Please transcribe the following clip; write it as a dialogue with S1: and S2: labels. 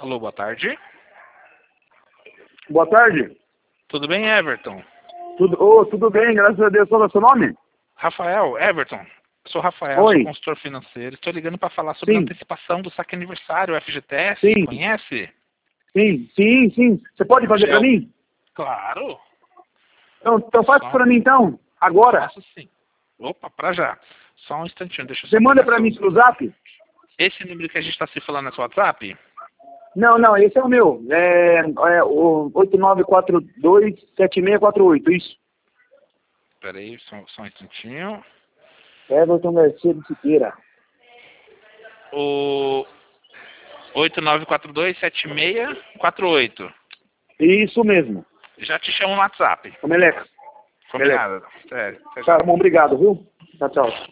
S1: Alô, boa tarde.
S2: Boa tarde.
S1: Tudo bem, Everton?
S2: Tudo bem, graças a Deus. Qual é o seu nome?
S1: Rafael, Everton. Sou Rafael,
S2: Oi.
S1: sou consultor financeiro. Estou ligando para falar sobre a
S2: Sim.
S1: antecipação do saque aniversário, o FGTS.
S2: Sim.
S1: Conhece?
S2: Sim. Você pode fazer para mim?
S1: Claro.
S2: Então faz para mim então, agora.
S1: Faço sim. Opa, para já. Só um instantinho, deixa eu só
S2: Você manda
S1: pegar
S2: para mim
S1: seu...
S2: pelo zap?
S1: Esse número que a gente está se falando é seu WhatsApp?
S2: Não, esse é o meu. É o 8942-7648, isso.
S1: Espera aí, só um instantinho.
S2: Everton Garcia de Siqueira.
S1: O 89427648.
S2: Isso mesmo.
S1: Já te chamo no WhatsApp.
S2: Ô, Meleca.
S1: Combinado. Sério.
S2: Tá bom, obrigado, viu? Tchau.